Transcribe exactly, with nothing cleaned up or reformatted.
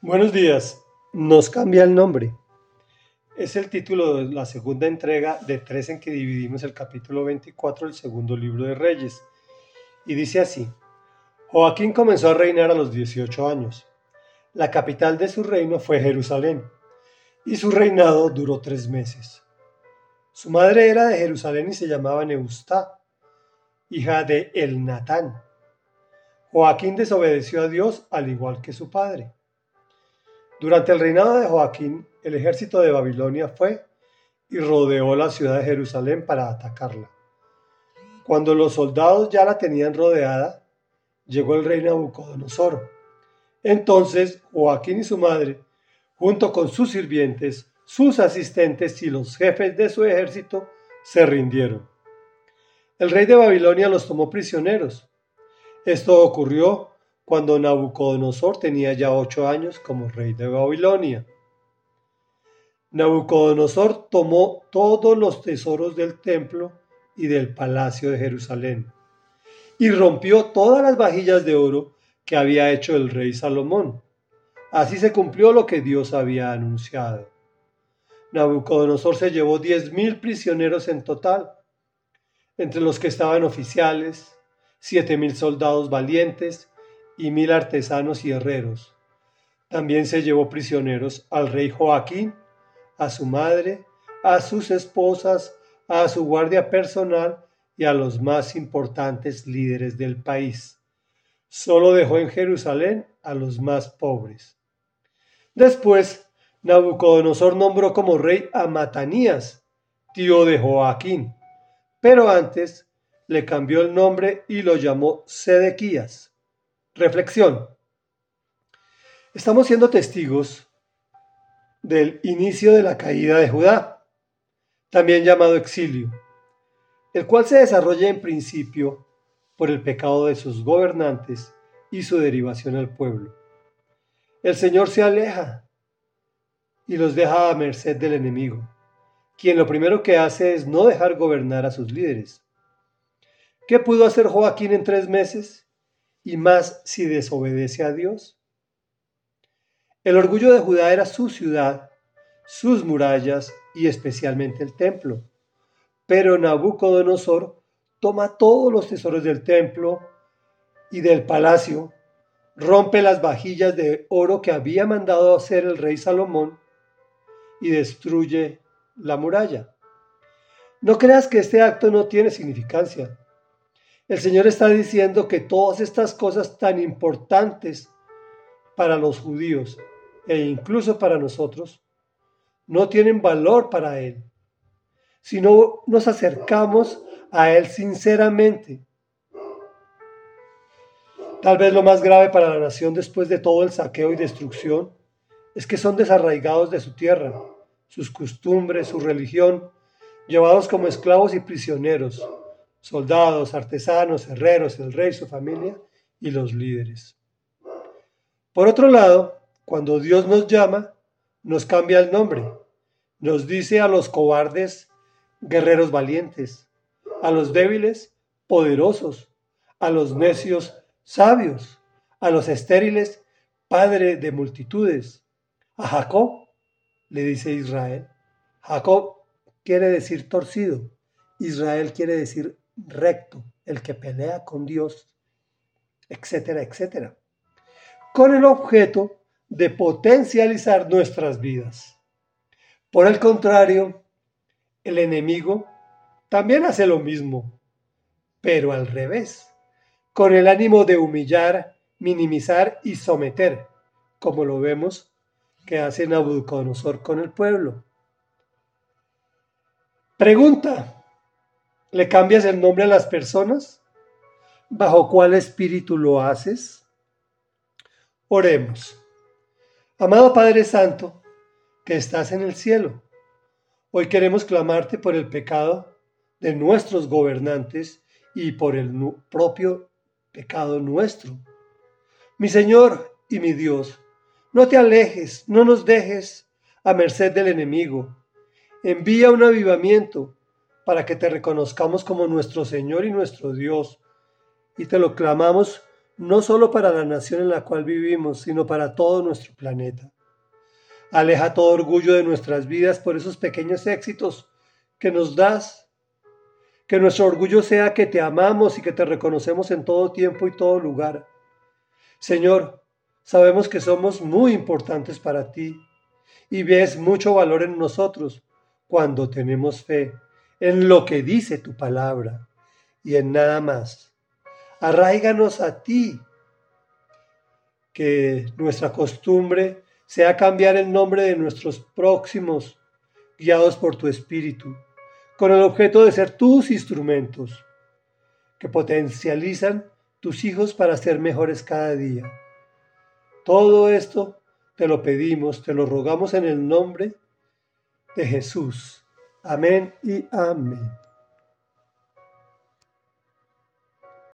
Buenos días. Nos cambia el nombre. Es el título de la segunda entrega de tres en que dividimos el capítulo veinticuatro del segundo libro de Reyes. Y dice así: Joaquín comenzó a reinar a los dieciocho años. La capital de su reino fue Jerusalén, y su reinado duró tres meses. Su madre era de Jerusalén y se llamaba Neustá, hija de Elnatán. Joaquín desobedeció a Dios al igual que su padre. Durante el reinado de Joaquín, el ejército de Babilonia fue y rodeó la ciudad de Jerusalén para atacarla. Cuando los soldados ya la tenían rodeada, llegó el rey Nabucodonosor. Entonces Joaquín y su madre, junto con sus sirvientes, sus asistentes y los jefes de su ejército, se rindieron. El rey de Babilonia los tomó prisioneros. Esto ocurrió cuando Nabucodonosor tenía ya ocho años como rey de Babilonia. Nabucodonosor tomó todos los tesoros del templo y del palacio de Jerusalén y rompió todas las vajillas de oro que había hecho el rey Salomón. Así se cumplió lo que Dios había anunciado. Nabucodonosor se llevó diez mil prisioneros en total, entre los que estaban oficiales, siete mil soldados valientes y mil artesanos y herreros. También se llevó prisioneros al rey Joaquín, a su madre, a sus esposas, a su guardia personal y a los más importantes líderes del país. Solo dejó en Jerusalén a los más pobres. Después, Nabucodonosor nombró como rey a Matanías, tío de Joaquín, pero antes le cambió el nombre y lo llamó Sedequías. Reflexión. Estamos siendo testigos del inicio de la caída de Judá, también llamado exilio, el cual se desarrolla en principio por el pecado de sus gobernantes y su derivación al pueblo. El Señor se aleja y los deja a merced del enemigo, quien lo primero que hace es no dejar gobernar a sus líderes. ¿Qué pudo hacer Joaquín en tres meses? Y más si desobedece a Dios. El orgullo de Judá era su ciudad, sus murallas y especialmente el templo. Pero Nabucodonosor toma todos los tesoros del templo y del palacio, rompe las vajillas de oro que había mandado hacer el rey Salomón y destruye la muralla. No creas que este acto no tiene significancia. El Señor está diciendo que todas estas cosas tan importantes para los judíos e incluso para nosotros no tienen valor para Él. Si no nos acercamos a Él sinceramente. Tal vez lo más grave para la nación después de todo el saqueo y destrucción es que son desarraigados de su tierra, sus costumbres, su religión, llevados como esclavos y prisioneros, soldados, artesanos, herreros, el rey, su familia y los líderes. Por otro lado, cuando Dios nos llama, nos cambia el nombre. Nos dice a los cobardes, guerreros valientes, a los débiles, poderosos, a los necios, sabios, a los estériles, padre de multitudes. A Jacob le dice Israel. Jacob quiere decir torcido. Israel quiere decir recto, el que pelea con Dios, etcétera, etcétera, con el objeto de potencializar nuestras vidas. Por el contrario, el enemigo también hace lo mismo, pero al revés, con el ánimo de humillar, minimizar y someter, como lo vemos que hace Nabucodonosor con el pueblo. Pregunta: ¿le cambias el nombre a las personas? ¿Bajo cuál espíritu lo haces? Oremos. Amado Padre Santo, que estás en el cielo, hoy queremos clamarte por el pecado de nuestros gobernantes y por el propio pecado nuestro. Mi Señor y mi Dios, no te alejes, no nos dejes a merced del enemigo. Envía un avivamiento para que te reconozcamos como nuestro Señor y nuestro Dios, y te lo clamamos no solo para la nación en la cual vivimos, sino para todo nuestro planeta. Aleja todo orgullo de nuestras vidas por esos pequeños éxitos que nos das. Que nuestro orgullo sea que te amamos y que te reconocemos en todo tiempo y todo lugar. Señor, sabemos que somos muy importantes para ti y ves mucho valor en nosotros cuando tenemos fe en lo que dice tu palabra y en nada más. Arráiganos a ti, que nuestra costumbre sea cambiar el nombre de nuestros próximos, guiados por tu Espíritu, con el objeto de ser tus instrumentos, que potencializan tus hijos para ser mejores cada día. Todo esto te lo pedimos, te lo rogamos en el nombre de Jesús. Amén y amén.